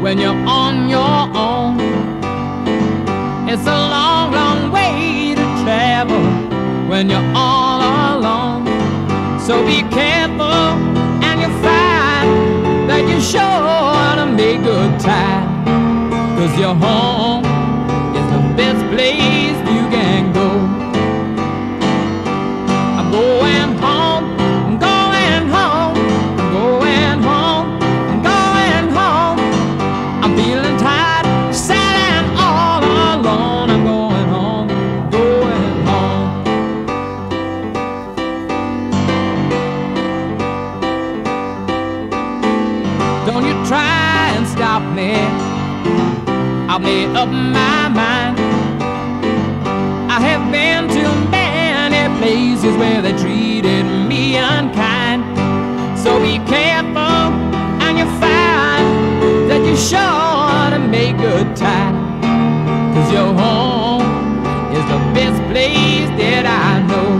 when you're on your own. It's a long, long way to travel when you're all alone. So be careful and you'll find that you're sure to make good time, 'cause your home is the best place you can go. I'm going home, I'm going home, I'm going home, I'm going home. I'm feeling tired, sad and all alone. I'm going home, going home. Don't you try and stop me, I've made up my mind. I have been to many places where they treated me unkind. So be careful and you find that you're sure to make good time, 'cause your home is the best place that I know.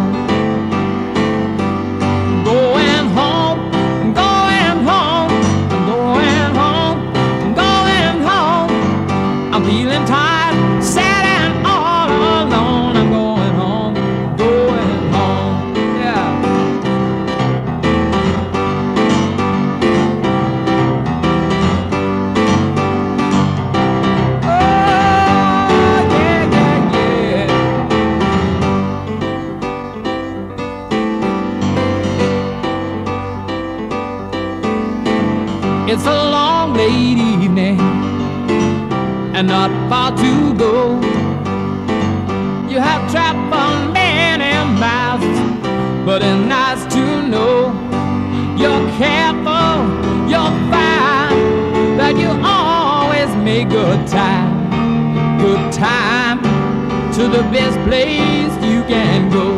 Going home, I'm going home, I'm going home, I'm going home. I'm feeling tired, sad and all alone. I'm going home, going home, yeah. Oh, yeah, yeah, yeah. It's a long, late evening and not far to go. You have traveled many miles, but it's nice to know you're careful, you'll find that you always make good time to the best place you can go.